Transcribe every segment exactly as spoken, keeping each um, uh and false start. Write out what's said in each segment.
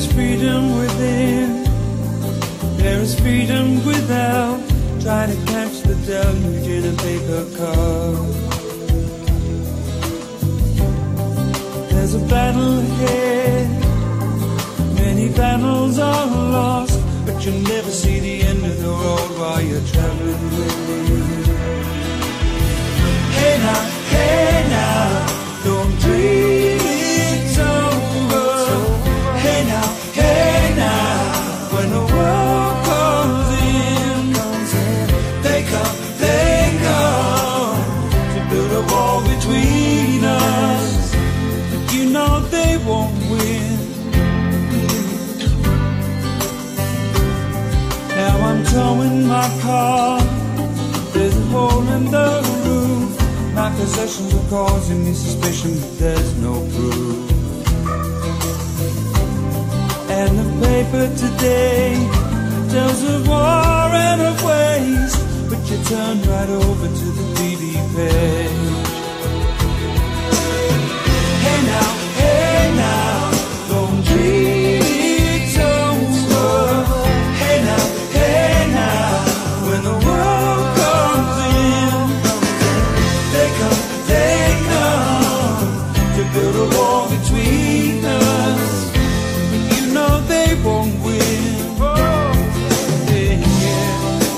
is freedom within, there is freedom without. Try to catch the deluge in a paper cup. There's a battle ahead, many battles are lost, but you'll never see the end of the road while you're traveling with me. Hey now, hey now, don't dream it's over. Hey now, hey now, when the world comes in, they come, they come to build a wall between us. But you know they won't win. Now I'm towing my car, there's a hole in the roof. My possessions are causing me suspicion, but there's no proof. And the paper today tells of war and of waste, but you turn right over to the T V page. Hey now, hey now, don't dream it's over. Hey now, hey now, when the world comes in, they come, they come to build a wall between us. But you know they won't win. Oh, yeah, yeah.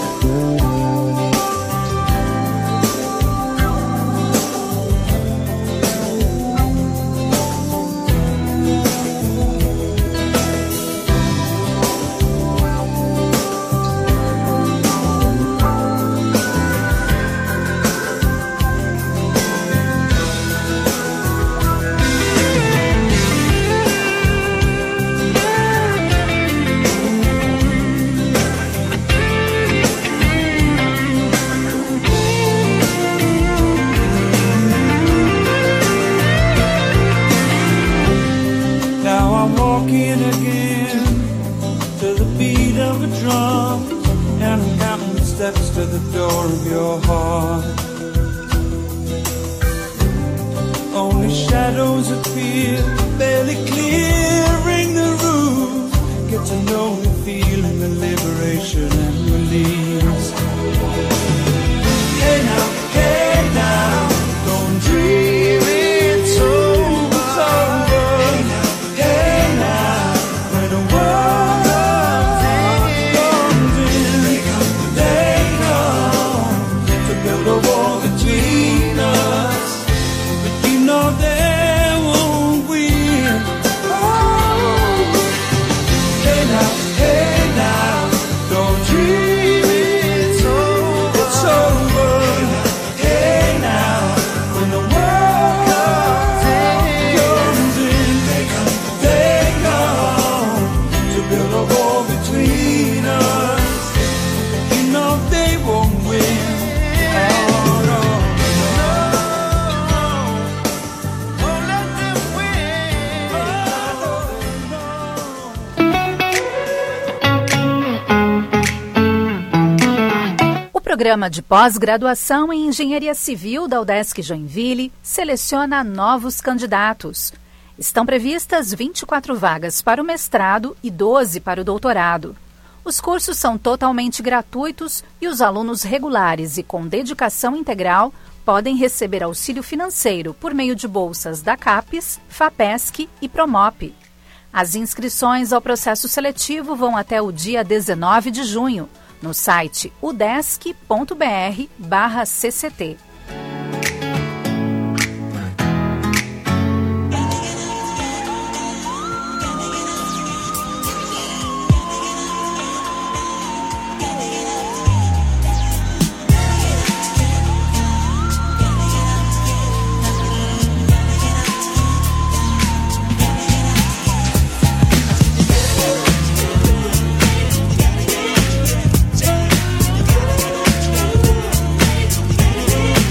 Walking again to the beat of a drum, and I'm counting the steps to the door of your heart. Only shadows appear, barely clearing the roof. Get to know the feeling of liberation and release. Hey now, hey now, don't dream it's over. O programa de pós-graduação em Engenharia Civil da UDESC Joinville seleciona novos candidatos. Estão previstas vinte e quatro vagas para o mestrado e doze para o doutorado. Os cursos são totalmente gratuitos e os alunos regulares e com dedicação integral podem receber auxílio financeiro por meio de bolsas da CAPES, FAPESC e Promop. As inscrições ao processo seletivo vão até o dia dezenove de junho. No site udesc.br barra CCT. We'll be right back.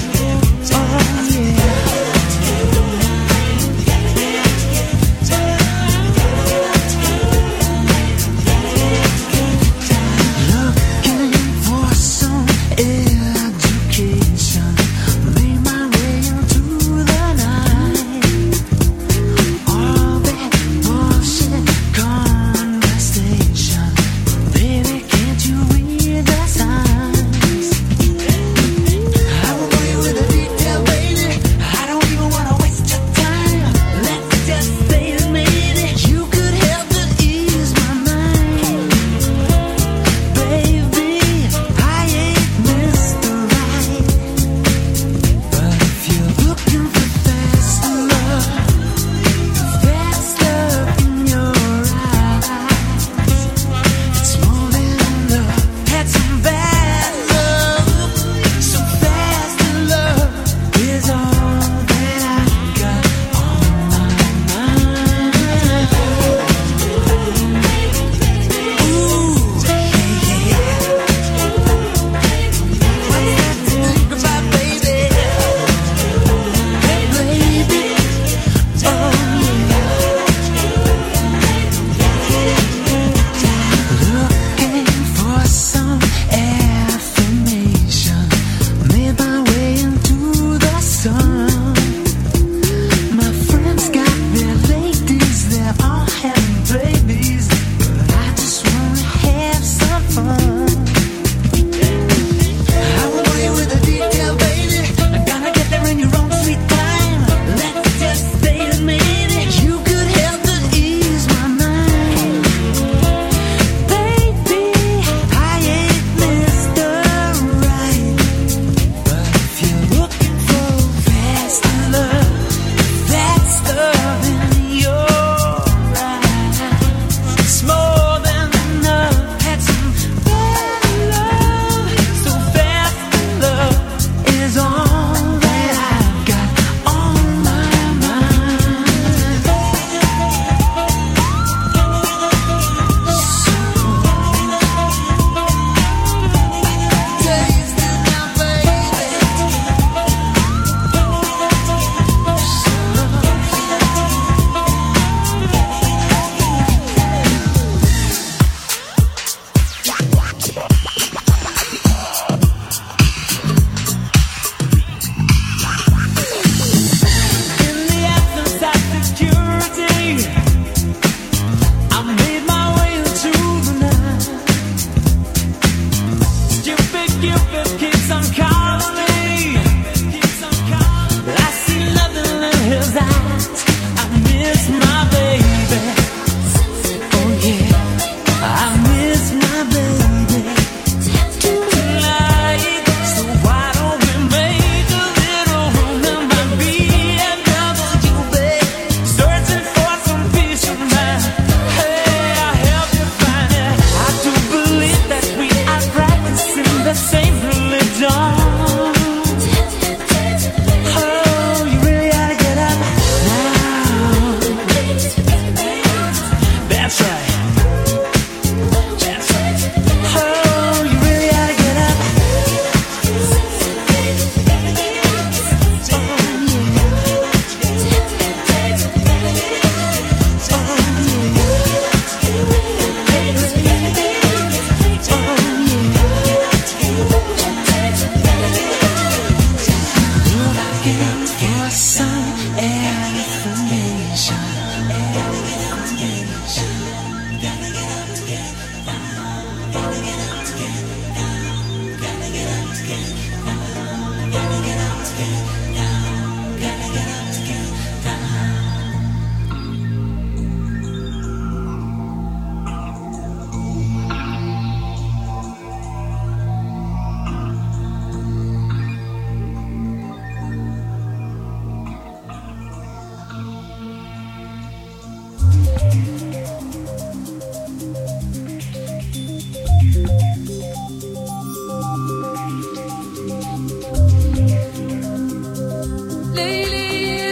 Lately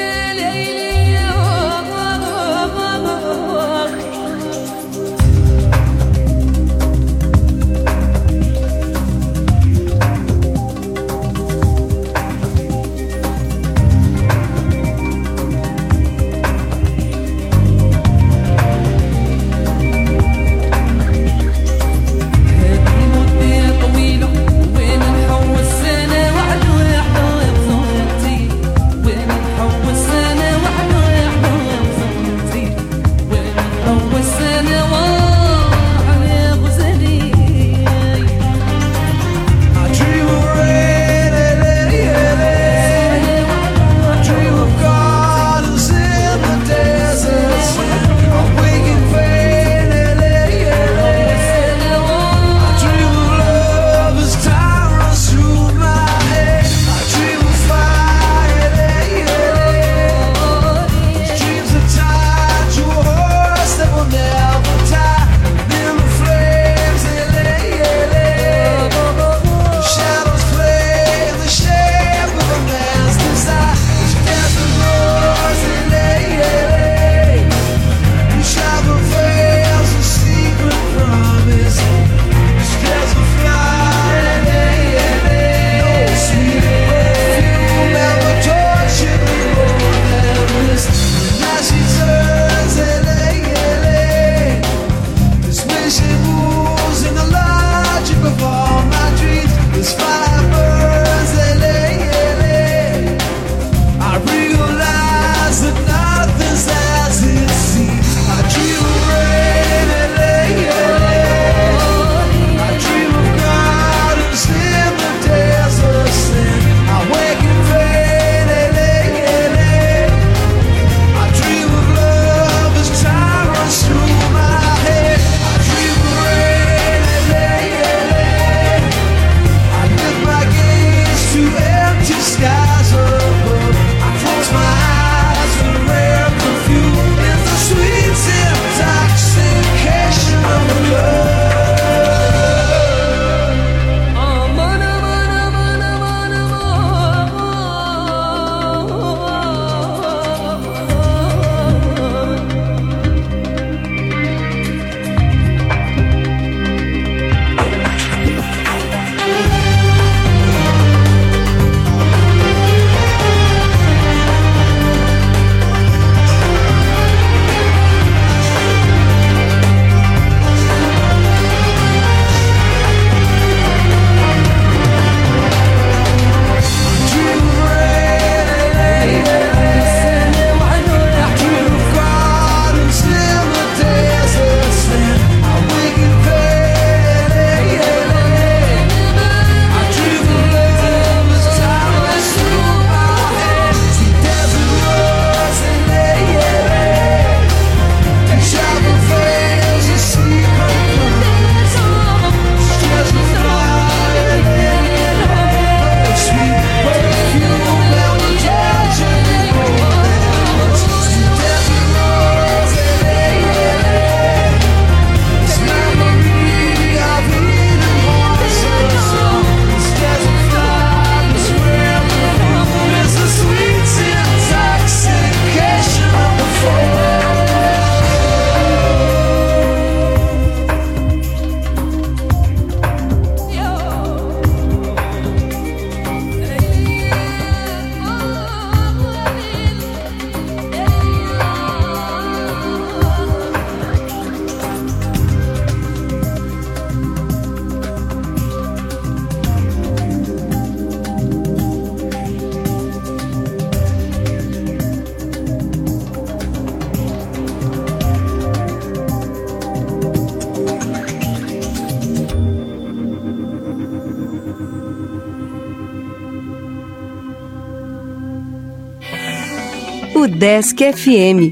UDESC F M.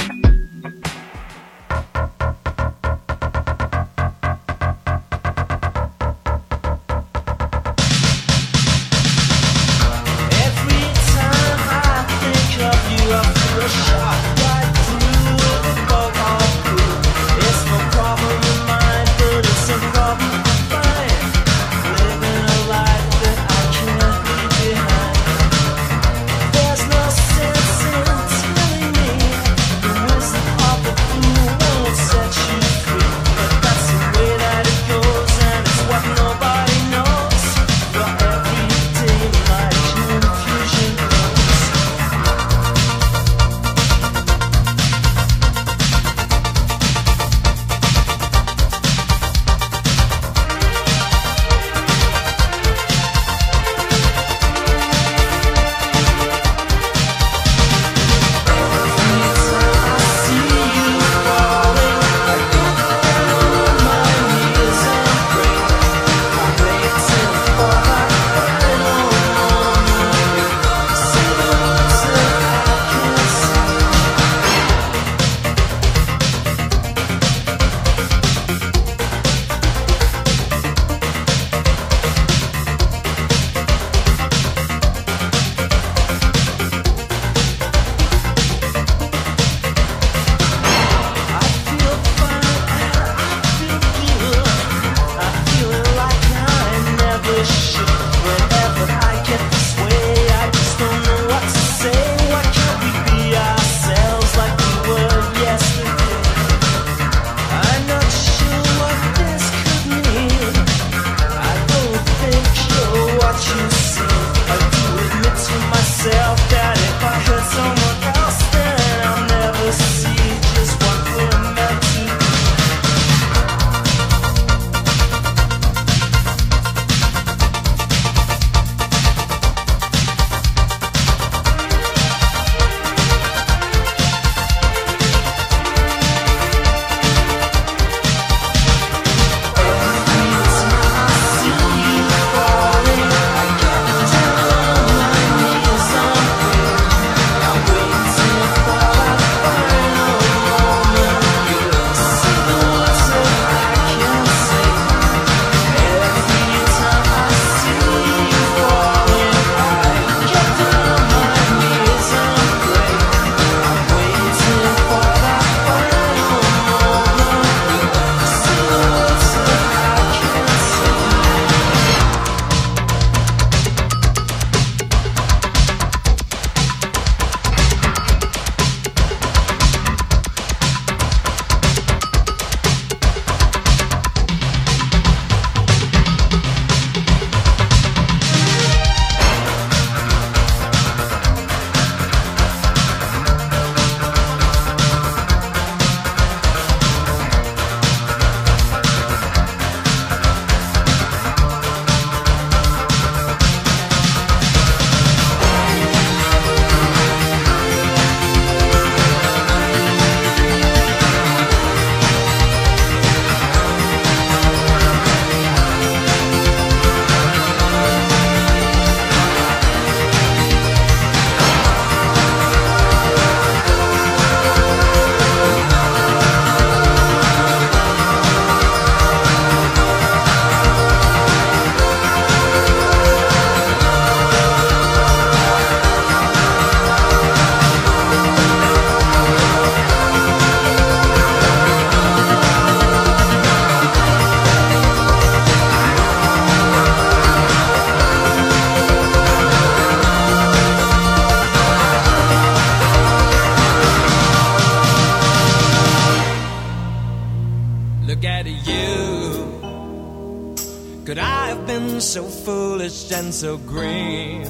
Could I have been so foolish and so green?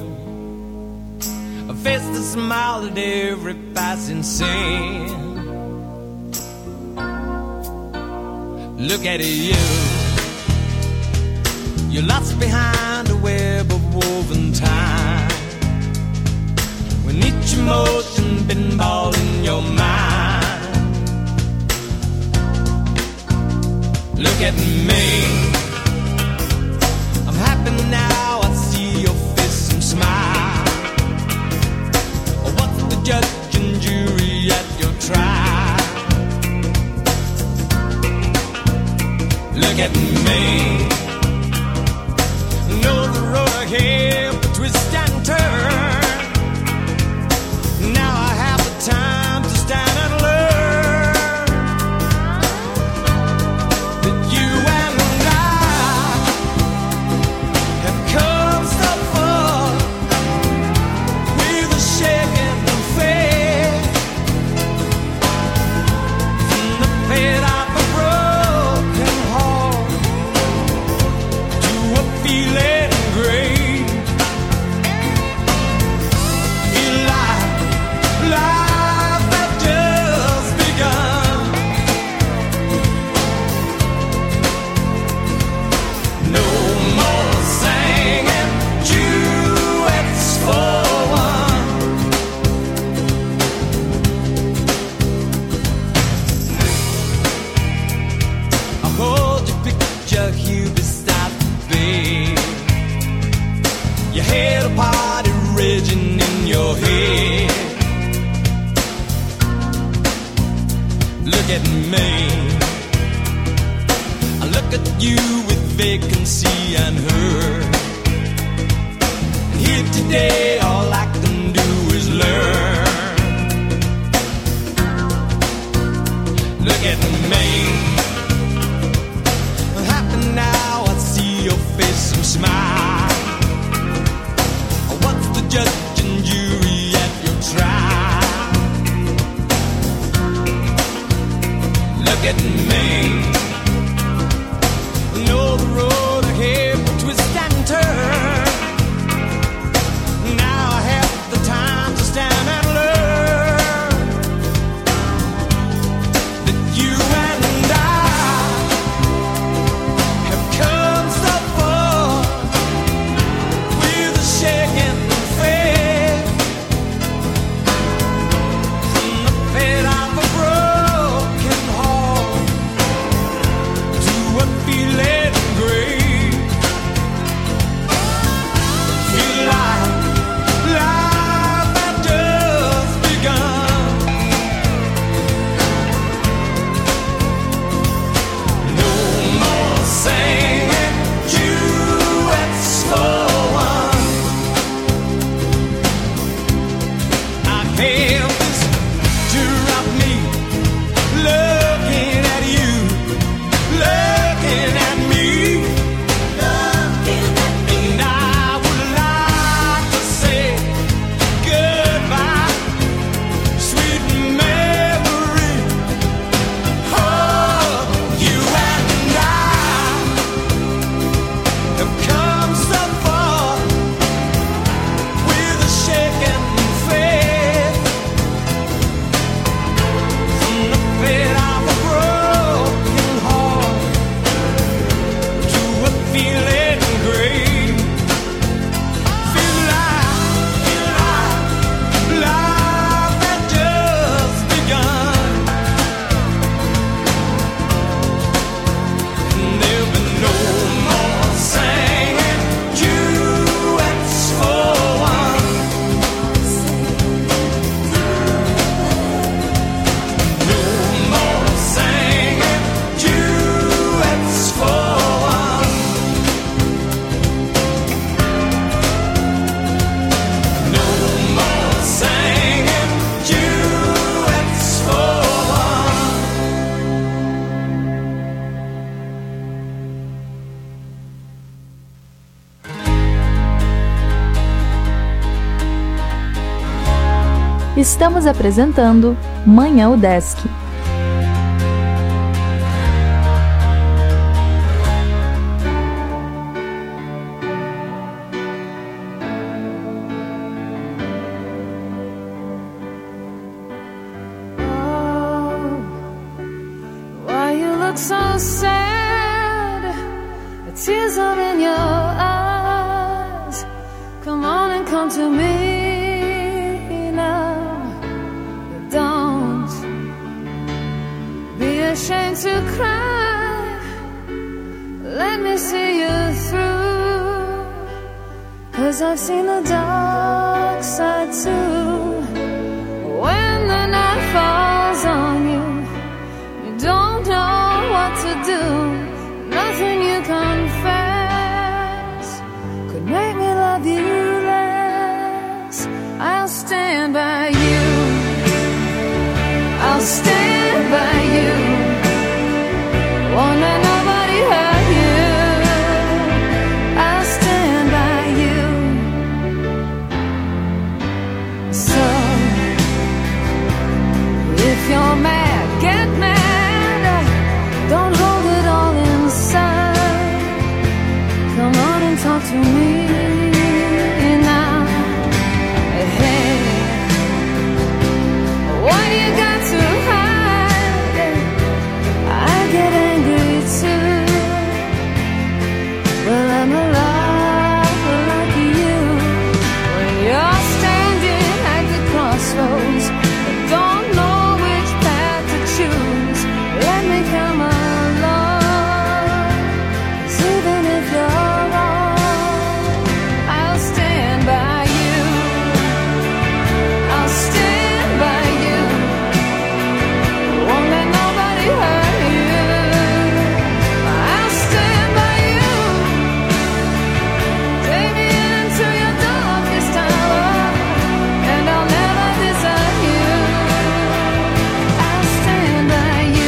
A face that smiled at every passing scene. Look at you, you're lost behind a web of woven time, when each emotion pinball in your mind. Look at me, I'm happy now, I see your face and smile. What's the judge and Look at me. Know the road ahead, but twist and turn. Now I have the time to stand and learn that you and I have come so far with a shaking faith from the fate of a broken heart to a feeling great. Life, life had just begun. No more singing duets for one. I hold your picture here beside the bed. You had a party raging in your head. Look at me. I look at you with vacancy and hurt. And here today, all I can do is learn. Look at me. I'm happy now. I see your face and smile. What's the judge and jury at your trial? Look at me. Know the road ahead, but twist and turn. Now I have the time to stand and learn that you and I have come so far with a shaking faith from the fate of a broken heart to a feeling great. Feel like life had just begun. No more singing duets for one. I have this tear of me looking at you, looking at me, looking at me. And I would like to say goodbye, sweet memory. Oh, you and I have come so far with a shaking faith from the fate of a broken heart to a feeling great. Feel like, feel like life had just begun. And there'll be no more singing duets for one. No more singing duets for one. No more singing duets for one. Estamos apresentando Manhã UDESC. Why you look so sad? The tears are in your eyes. Come on and come to me now. Don't be ashamed to cry. Let me see you through. 'Cause I've seen the dark side too. When the night falls on you, you don't know what to do. Nothing I'll stand by you. I'll stand by you. Won't let nobody hurt you. I'll stand by you. So if you're mad, get mad. Don't hold it all inside. Come on and talk to me now. Hey, what you got to hide? I get angry too. Well, I'm alive like you. When you're standing at the crossroads, don't know which path to choose. Let me come along. 'Cause even if you're wrong, I'll stand by you. I'll stand by you. Won't let nobody hurt you. I'll stand by you. Take me into your darkest hour, and I'll never desert you. I'll stand by you.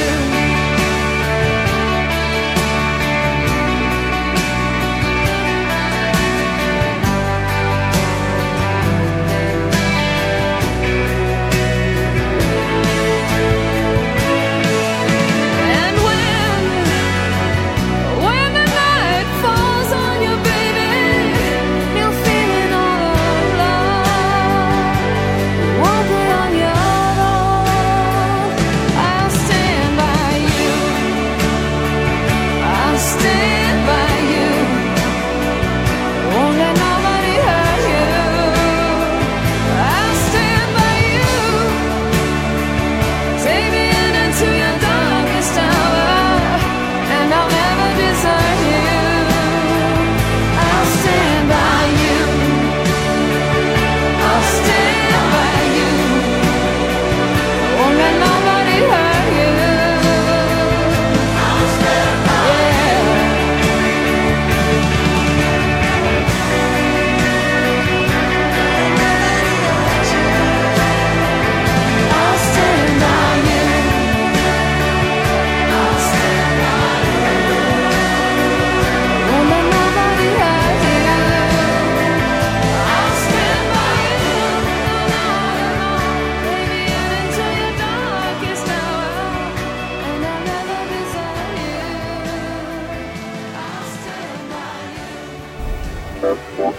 And when, when the night falls on you, baby, you're feeling all alone. Won't be on your own. I'll stand by you. I'll stand by you. Won't let nobody hurt you. I'll stand by you. Take me in into your darkest hour, and I'll never desert you. I'll stand by you. I'll stand by you. Won't let nobody hurt you. I'll stand by you. I'll stand by you. I'll stand by you. Won't let nobody hurt you. I'll stand by you. Take me into your darkest hour, and I'll never desert you. I'll stand by you.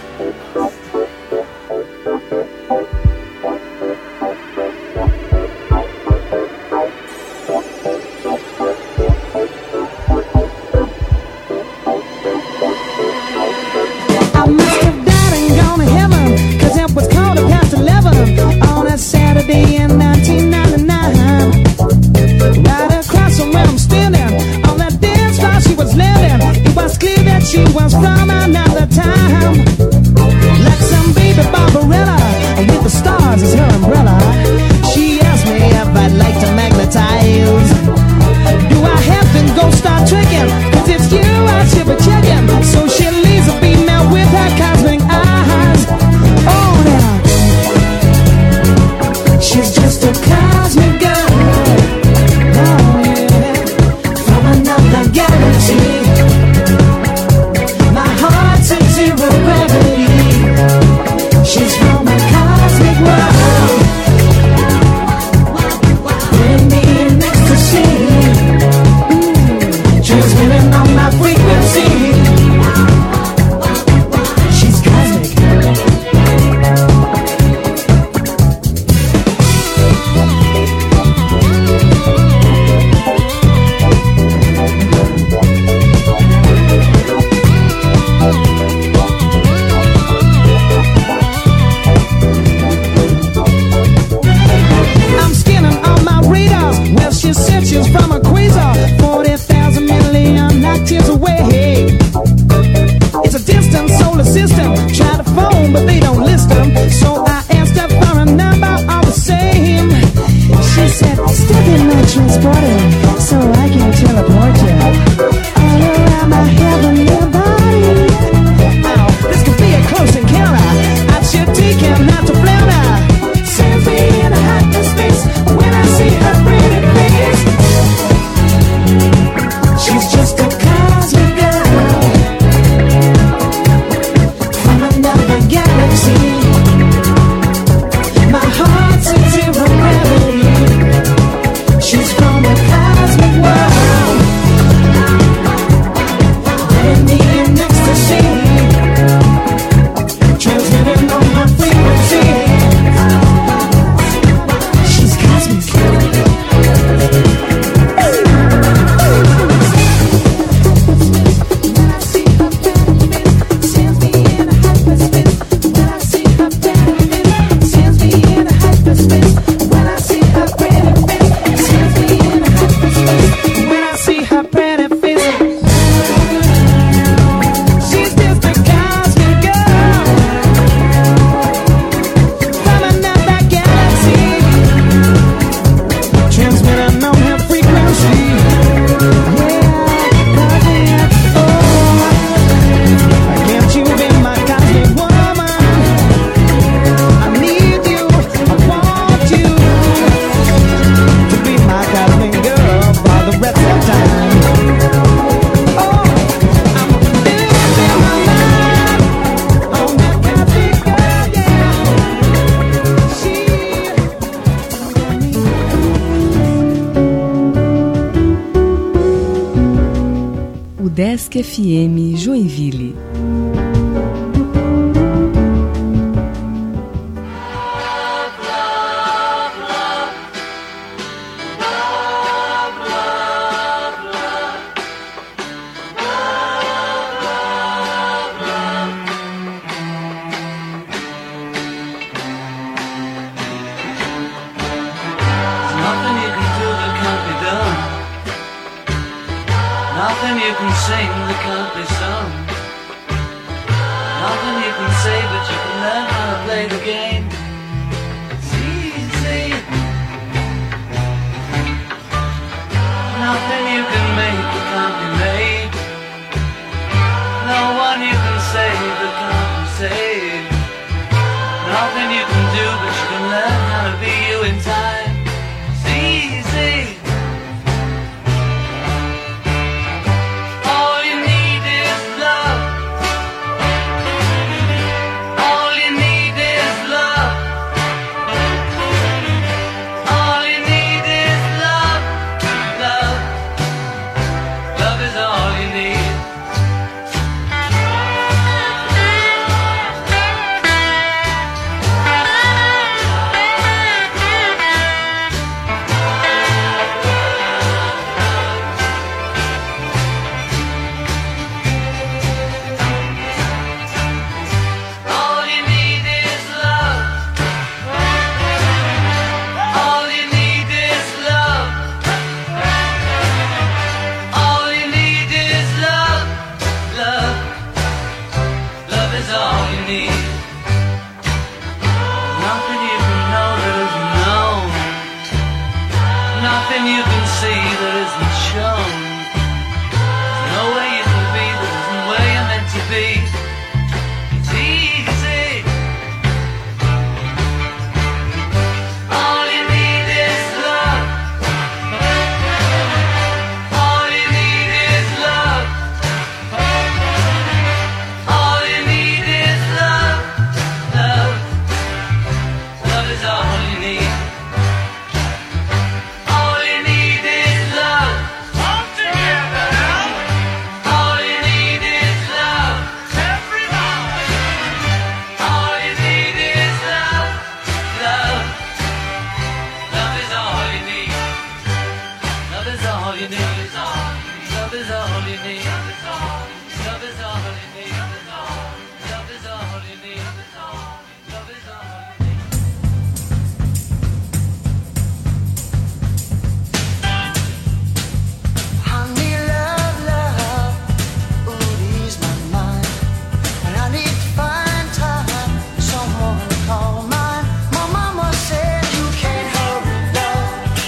I must have died and gone to heaven, 'cause it was quarter past eleven on a Saturday in nineteen ninety-nine. Right across from where I'm standing, on that dance floor she was living. It was clear that she was from another time. Like some baby Barbarella, with the stars as her umbrella. She asked me if I'd like to magnetize. Do I have to go start tricking? 'Cause it's you I should be checking. So she leaves a female with her cosmic eyes. Oh, now she's just a cosmic girl. Oh, yeah. From another galaxy. My heart's in zero gravity. She's from a cosmic world. Putting me in ecstasy. Transmitting on my frequency. She's cosmic. UDESC F M Joinville. You can sing that can't be sung. Nothing you can say, but you can learn how to play the game. It's easy. Nothing you can make that can't be made. No one you can save that can't be saved. Nothing you can do, but you can learn how to be you in time. It's easy.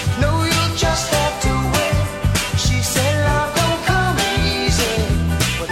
Just have to wait. She said, love don't come easy.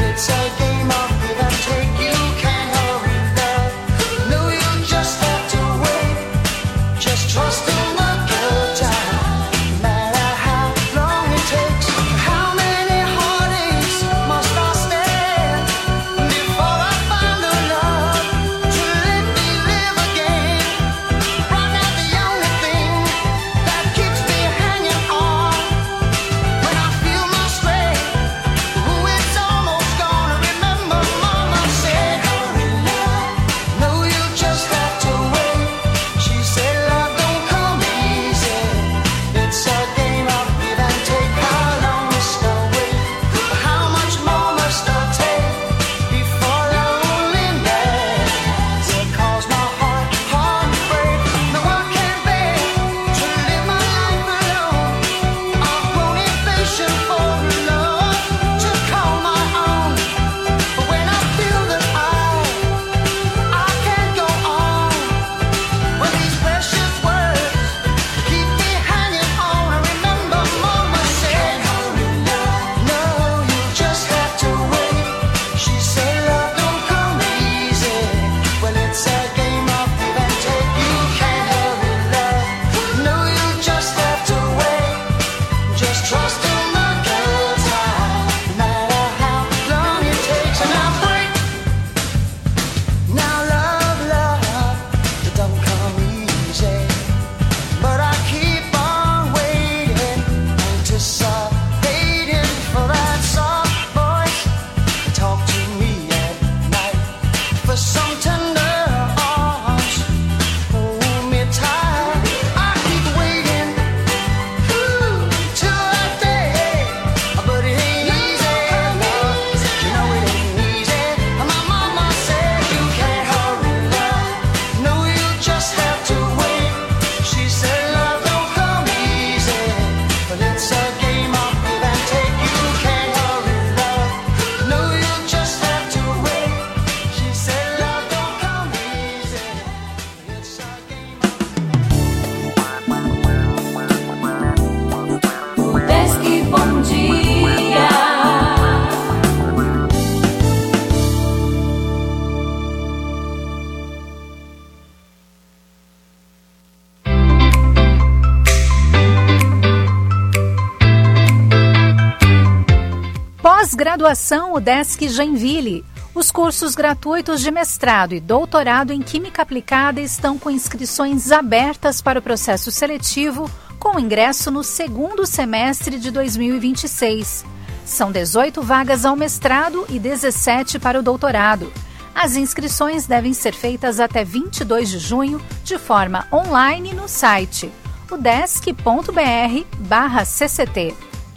Pós-graduação UDESC Joinville. Os cursos gratuitos de mestrado e doutorado em Química Aplicada estão com inscrições abertas para o processo seletivo, com ingresso no segundo semestre de dois mil e vinte e seis. São dezoito vagas ao mestrado e dezessete para o doutorado. As inscrições devem ser feitas até vinte e dois de junho, de forma online no site udesc ponto br barra cct.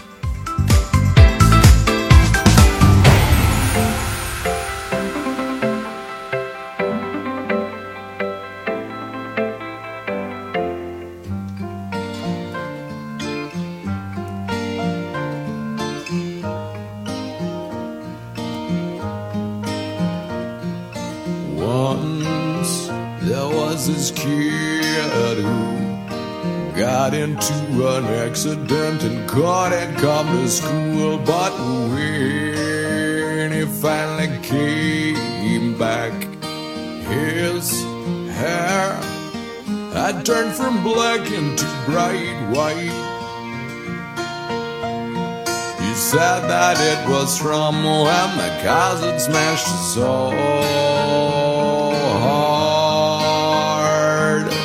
Once there was this kid who got into an accident and couldn't come to school. But when he finally came back, his hair had turned from black into bright white. He said that it was from when the cars had smashed his soul hard.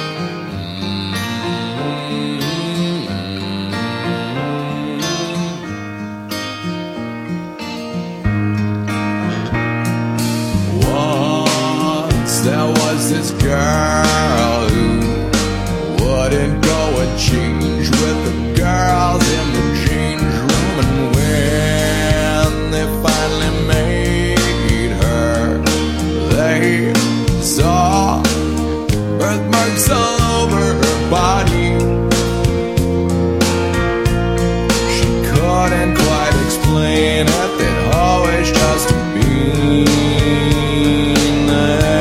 Once there was this girl who wouldn't go and change with the girls in the change room, and when they finally made her, they saw birthmarks all over her body. She couldn't quite explain it, they'd always just been there.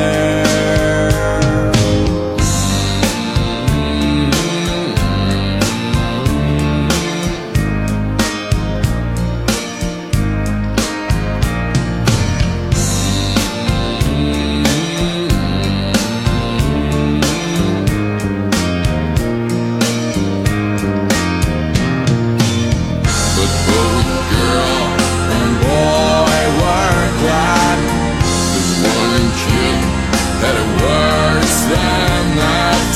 But both girl and boy were glad, 'cause one kid had it worse than that.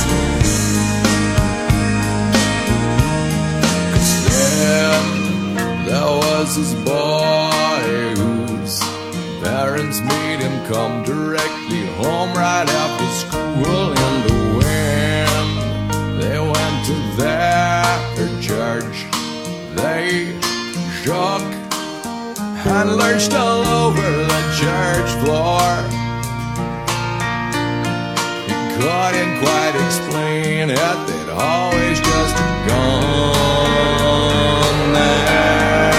'Cause then there was this boy whose parents made him come directly home right after school. And when they went to their church, they shook and lurched all over the church floor. He couldn't quite explain it, they'd always just gone there.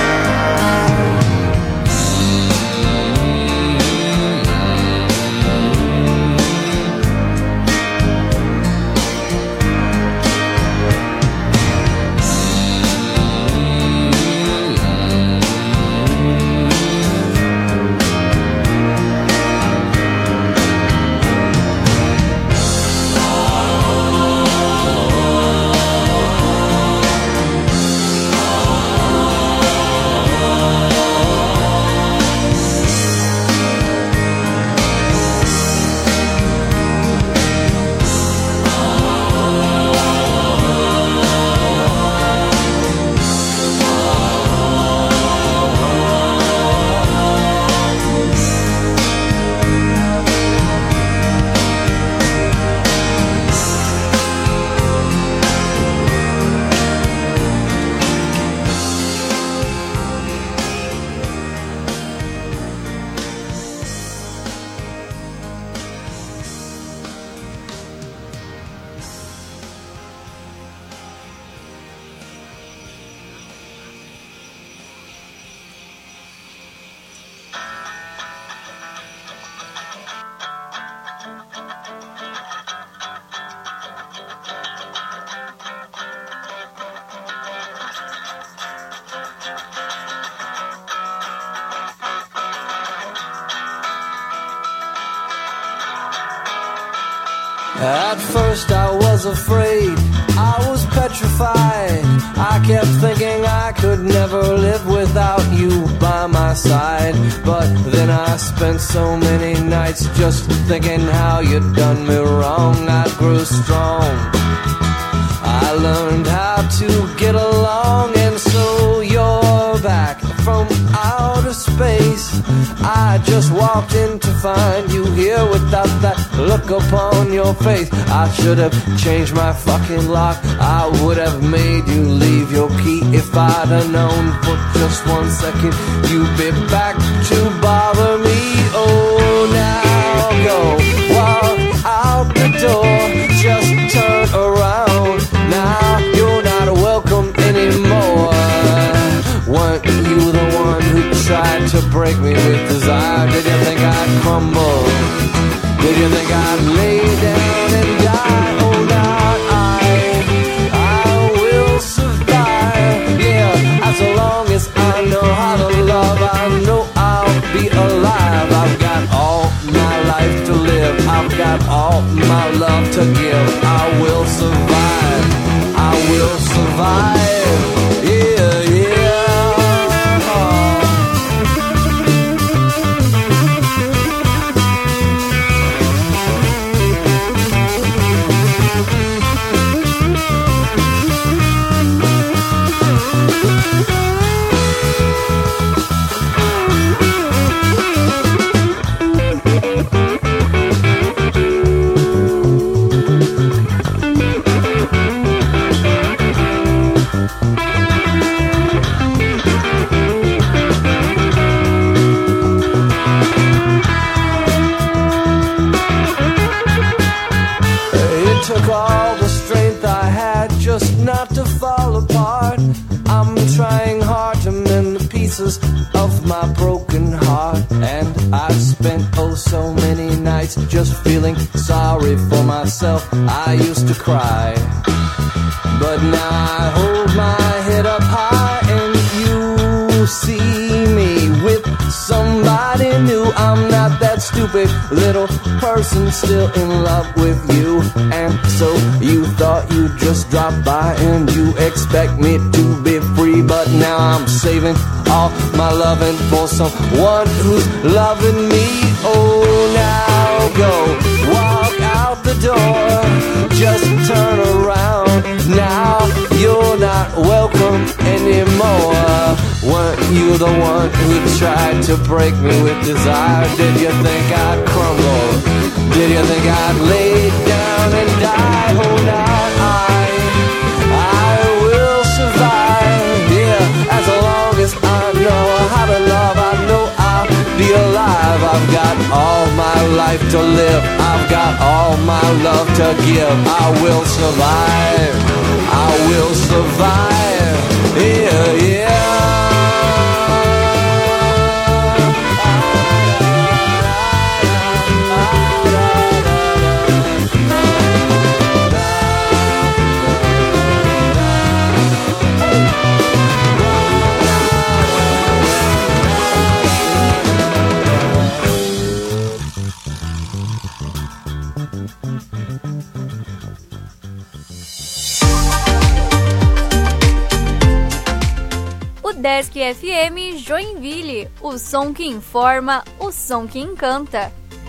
At first I was afraid, I was petrified. I kept thinking I could never live without you by my my side. But then I spent so many nights just thinking how you'd done me wrong. I grew strong, I learned how to get along, and so you're back from outer space. I just walked in to find you here without that look upon your face. I should have changed my fucking lock. I would have made you leave your key if I'd have known for just one second you'd be back to bother me. Oh, now go walk out the door, just turn around. Now you're not welcome anymore. Weren't you the one who tried to break me with desire? Did you think I'd crumble? Did you think I'd lay down and die? Oh, now I, I will survive. Yeah, as long as I know how to love, I know I'll be alive. I've got all my life to live, I've got all my love to give. I will survive, I will survive. Yeah, yeah. Took all the strength I had just not to fall apart. I'm trying hard to mend the pieces of my broken heart, and I've spent oh so many nights just feeling sorry for myself. I used to cry, but now I hold my head up high, and you see me with somebody new. I'm not that stupid little person still in love with you. And so you thought you'd just drop by and you expect me to be free, but now I'm saving all my loving for someone who's loving me. Oh, now go walk out the door, just turn around. Now you're not welcome anymore. Weren't you the one who tried to break me with desire? Did you think I'd crumble? Did you think I'd lay down and die? Oh, now I, I will survive. Yeah, as long as I know how to love, I know I'll be alive. I've got all my life to live, I've got all my love to give. I will survive, I will survive. Yeah, yeah. Desk F M Joinville, o som que informa, o som que encanta.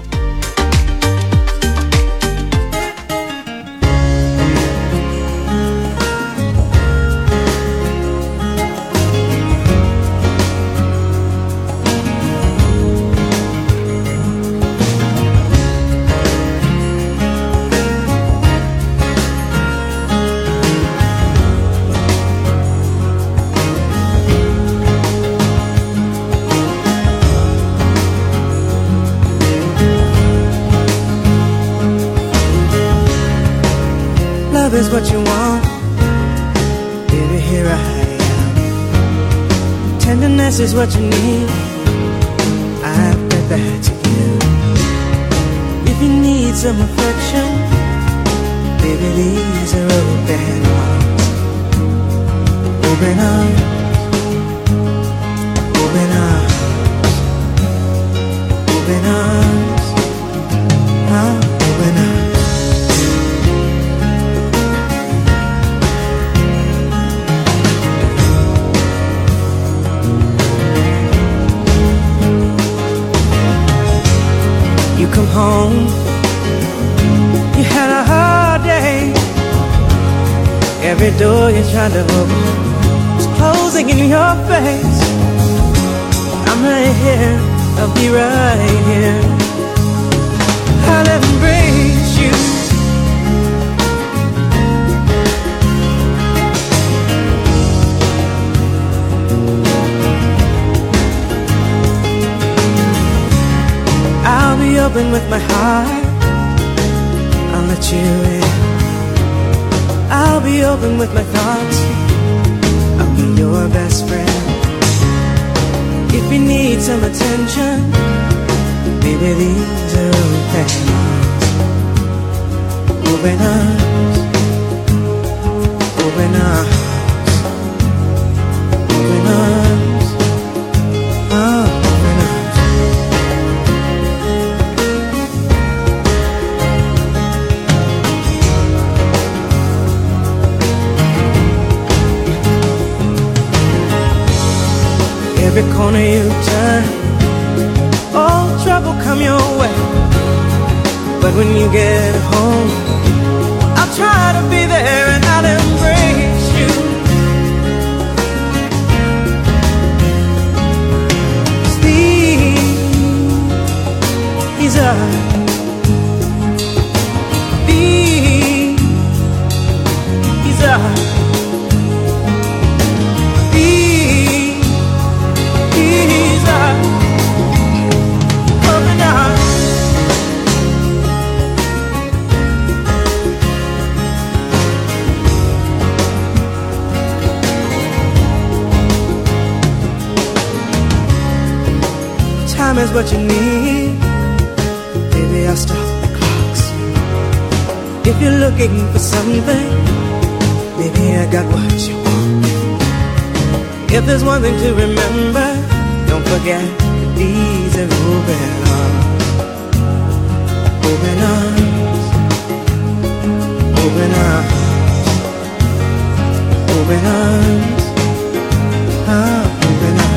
Love is what you want, baby, here I am. Tenderness is what you need, I bet that to you. If you need some affection, baby, these are open arms. Open arms, open arms, open arms, huh? Open arms. Every door you're trying to open is closing in your face. I'm right here, I'll be right here. I'll embrace you. I'll be open with my heart, I'll let you in. I'll be open with my thoughts, I'll be your best friend. If you need some attention, baby, these are open arms. Open arms, open arms, open arms, oh, open arms. Every corner you turn, all trouble come your way. But when you get home, I'll try to be there and I'll embrace you. These are, these, these are, these, these are open arms. Time is what you need, baby, I'll stop the clocks. If you're looking for something, baby, I got what you want. If there's one thing to remember, don't forget that these are open arms. Open arms, open arms, open arms, ah, open arms.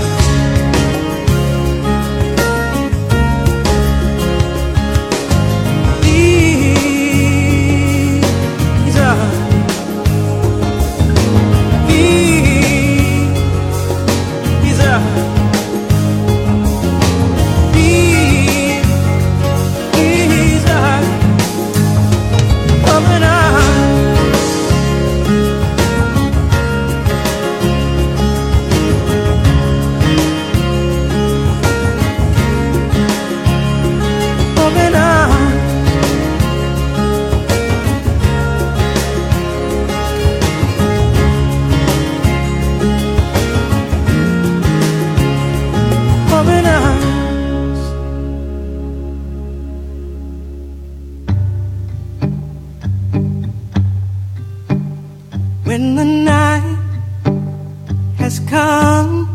When the night has come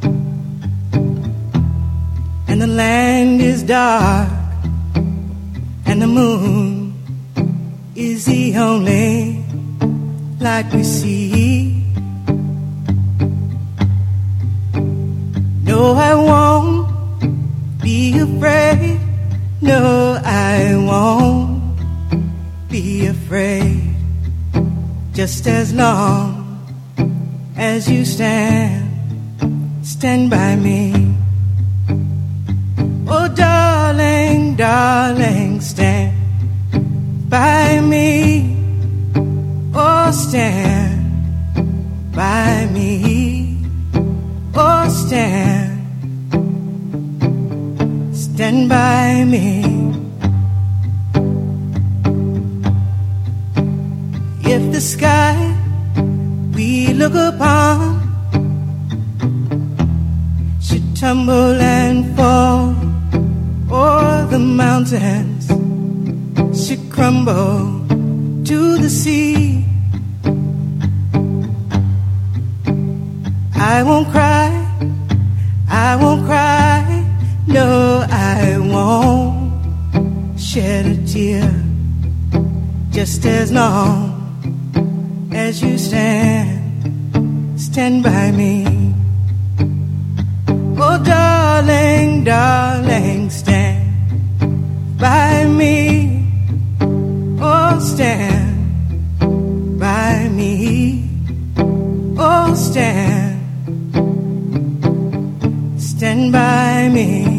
and the land is dark and the moon is the only light we see, no, I won't be afraid, no, I won't be afraid. Just as long as you stand, stand by me. Oh, darling, darling, stand by me. Oh, stand by me. Oh, stand, stand by me. If the sky we look upon should tumble and fall, or the mountains should crumble to the sea, I won't cry, I won't cry, no, I won't shed a tear. Just as long as you stand, stand by me. Oh, darling, darling, stand by me. Oh, stand by me. stand, stand by me.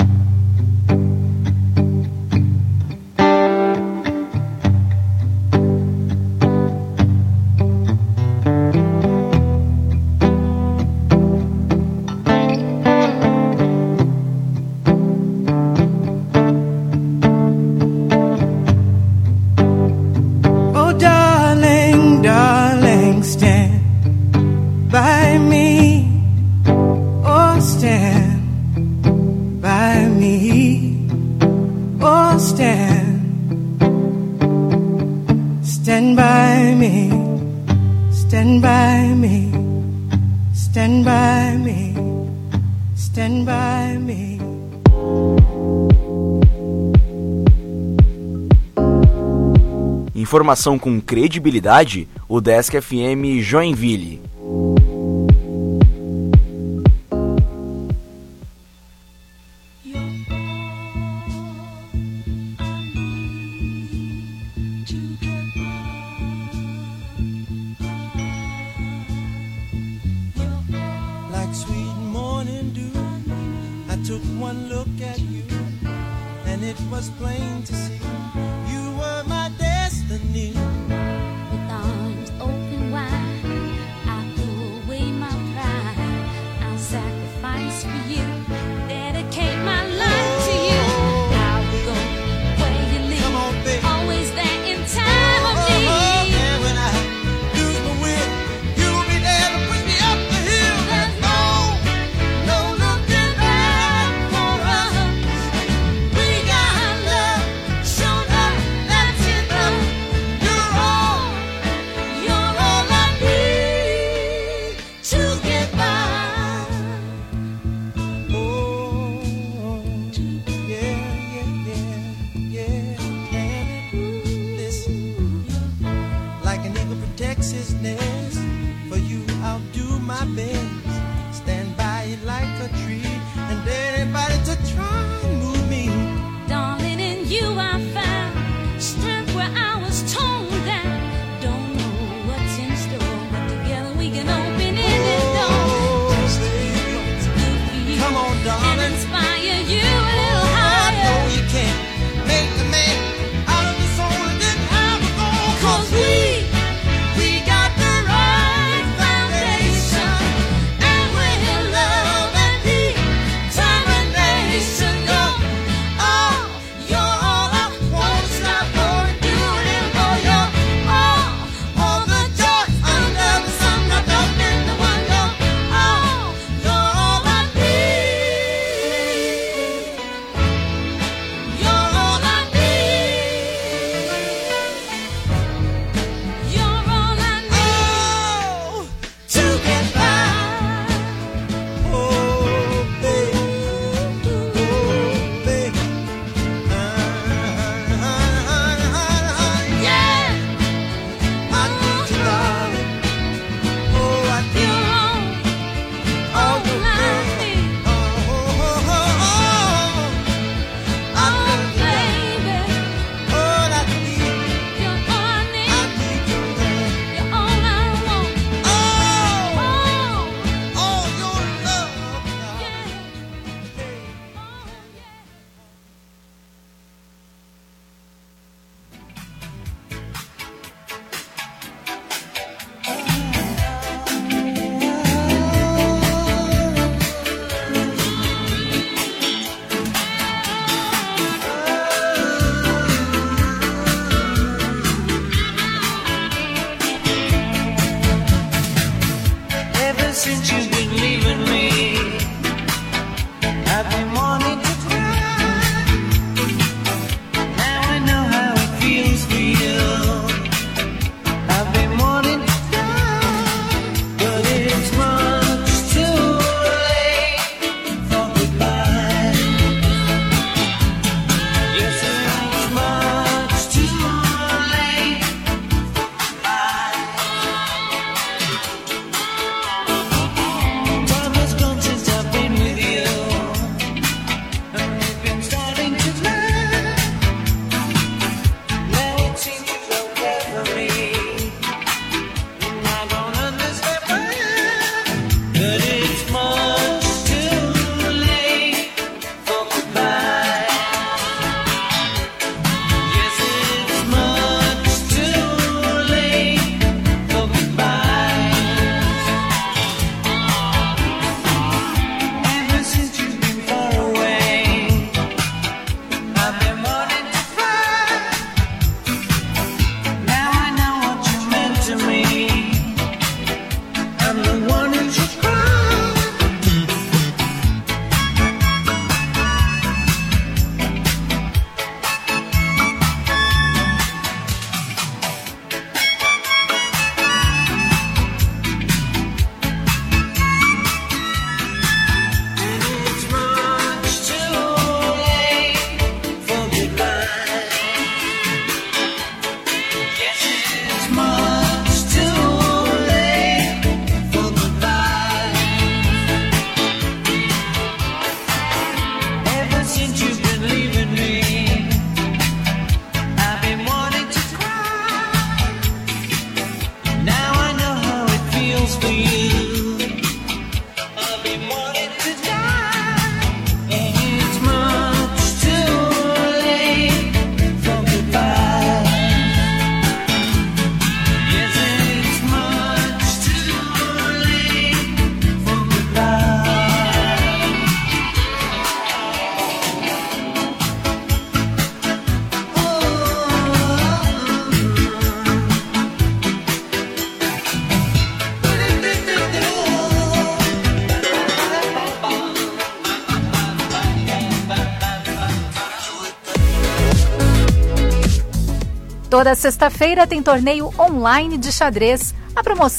Informação com credibilidade, o Desk F M Joinville. Like sweet morning dew, I took one look at you, and it was plain to see you were my destiny. With arms open wide, I threw away my pride. I'll sacrifice for you, dedicate my life to you. I'll go where you live, Come on, baby. always there in time of need. And when I lose my wit, you'll be there to push me up the hill. There's no, no looking back for us. We got love, show love, that's enough. You're all, you're all I need to get by. Oh, yeah, yeah, yeah, yeah. And listen, like an eagle protects his nest, for you I'll do my best. Stand by you like a tree, and anybody to try and move me. Darling, in you I found strength where I was torn down. Don't know what's in store, but together we can open any door. Just to do what's good for you, Come on, and darling. inspire you a little I higher. know you can't make a man out of the soul that didn't have a goal. 'Cause we, we got the right foundation, and we're love and determination. You're all, you're all I won't stop for doing for you. All, all the joy under the sun, wrapped up in the one. You're all, you're all I need. You're all I need. You're all I Oh, to get by. Oh, baby. Oh, baby. Uh, yeah. I need you, darling. Oh, I need. need You're all, all all your I love. need. Oh, oh, oh, oh, oh. I Oh, love you, darling. baby, All I need, you're all I I need. need your love. You're all I want. Oh, Oh, all your love. yeah. Hey. Ever since you've been leaving me, I've been wanting to cry. Now I know how it feels for you. I've been wanting to die, but it's much too late for goodbye. Yes, it's much too late for goodbye. for you. I've been wanting to die, and it's much too late for goodbye. Yes, it's much too late for goodbye. Toda sexta-feira tem torneio online de xadrez. A promoção